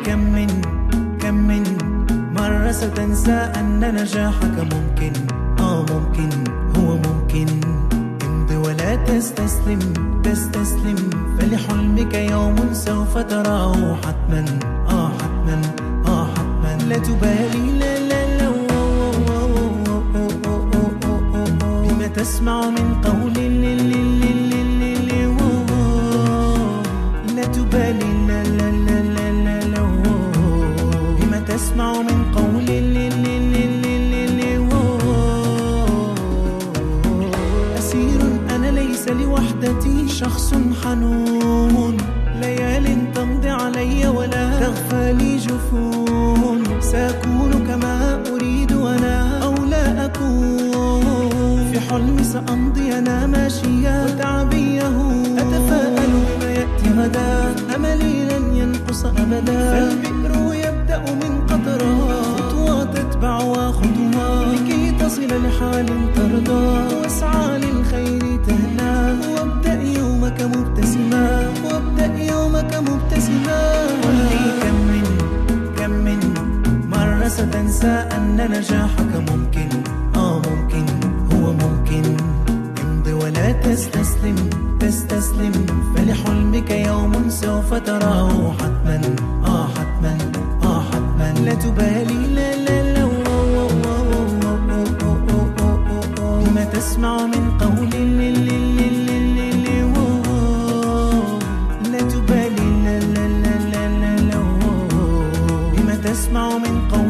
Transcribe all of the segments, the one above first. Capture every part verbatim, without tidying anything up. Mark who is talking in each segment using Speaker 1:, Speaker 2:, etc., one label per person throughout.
Speaker 1: كم من كم من مرة ستنسى أن نجاحك ممكن، آه ممكن، هو ممكن. امضي ولا تستسلم تستسلم، فلحلمك يوم سوف تراه حتما، آه حتما، آه حتما. لا تبالي، لا لا لا بما تسمع من قول، لا تبالي، لا لا لا لا لا بما تسمع من قول. أسير أنا ليس لوحدتي، شخص حنون، ليال تمضي علي ولا تغفى لي جفون. سأكون كما أريد أنا أو لا أكون، في حلمي سأمضي أنا ماشيا وتعبيه. أتفائل بما يأتي غدا، أملي لن ينقص أبدا. فالبئر يبدأ من قطرة، خطوة تتبعها خطوة، لكي تصل لحال ترضى، واسعى للخير تهنى. وابدأ يومك مبتسما، وابدأ يومك مبتسما. قل لي كم من كم من مرة ستنسى أن نجاحك ممكن، آه ممكن، هو ممكن. امضي ولا تستسلم تستسلم، فلحلمك يوم سوف تراه حتما، آه حتما، آه حتما. لا تبالي، لا لا لا بما تسمع من قول، لا تبالي، لا لا لا لا لا بما تسمع من قول.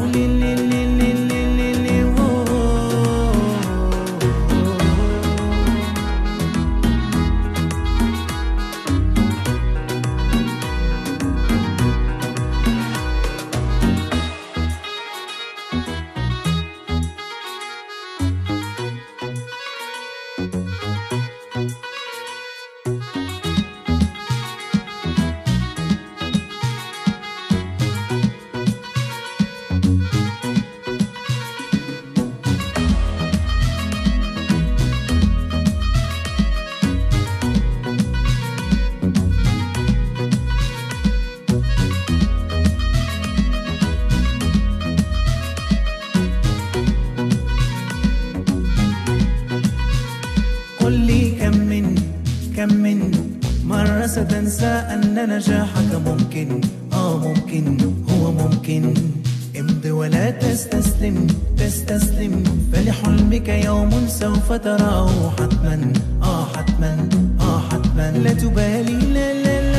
Speaker 1: قل لي كم من كم من مرة ستنسى أن نجاحك ممكن، آه ممكن، هو ممكن. امضي ولا تستسلم تستسلم، فلحلمك يوم سوف تراه حتما، آه حتما، آه حتما. لا تبالي، لا لا لا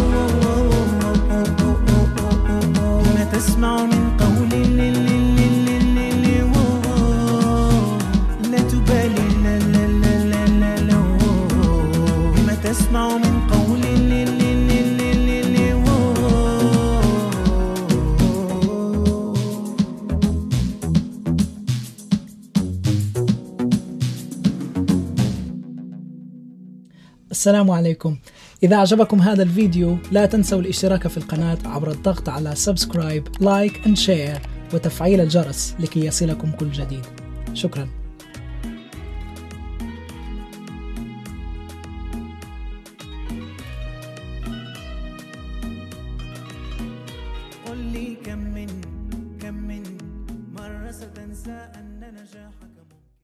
Speaker 1: بما تسمع من قول، لا تبالي، لا لا لا بما تسمع من قول.
Speaker 2: السلام عليكم. إذا أعجبكم هذا الفيديو لا تنسوا الاشتراك في القناة عبر الضغط على سبسكرايب، لايك اند شير وتفعيل الجرس لكي يصلكم كل جديد. شكرا.
Speaker 1: قل لي كم من كم من مرة ستنسى